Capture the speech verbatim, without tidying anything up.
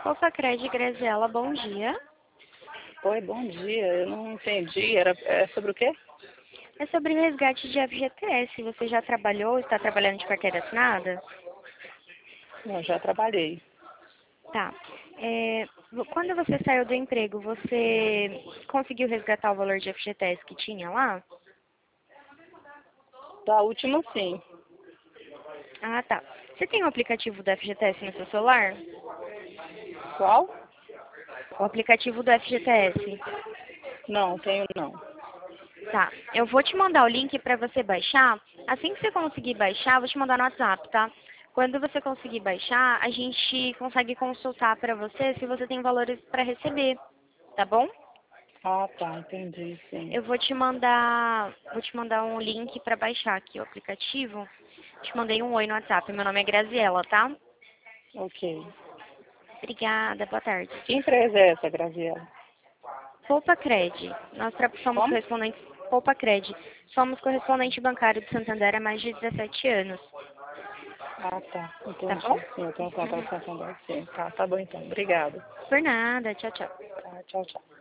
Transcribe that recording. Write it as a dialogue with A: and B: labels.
A: Cred Graziela, bom dia.
B: Oi, bom dia. Eu não entendi. Era, é sobre o quê?
A: É sobre resgate de F G T S. Você já trabalhou, está trabalhando de carteira assinada?
B: Eu já trabalhei.
A: Tá. É, vo- quando você saiu do emprego, você conseguiu resgatar o valor de F G T S que tinha lá?
B: Da última, sim.
A: Ah, tá. Você tem o aplicativo do F G T S no seu celular?
B: Qual?
A: O aplicativo do F G T S.
B: Não, tenho não.
A: Tá. Eu vou te mandar o link para você baixar. Assim que você conseguir baixar, eu vou te mandar no WhatsApp, tá? Quando você conseguir baixar, a gente consegue consultar para você se você tem valores para receber, tá bom?
B: Ah, tá, entendi, sim.
A: Eu vou te mandar, vou te mandar um link para baixar aqui o aplicativo. Te mandei um oi no WhatsApp. Meu nome é Graziela, tá?
B: Ok.
A: Obrigada, boa tarde.
B: Que empresa é essa, Graziela?
A: Poupa Cred. Nós tra- somos
B: Como?
A: correspondentes. Poupa Cred. Somos correspondente bancário de Santander há mais de dezessete anos.
B: Ah, tá,
A: Tá
B: entendi.
A: bom?
B: Sim, eu tenho contato com Santander, sim. Tá, tá bom então. Obrigada.
A: Por nada. Tchau, tchau.
B: Tá, tchau, tchau.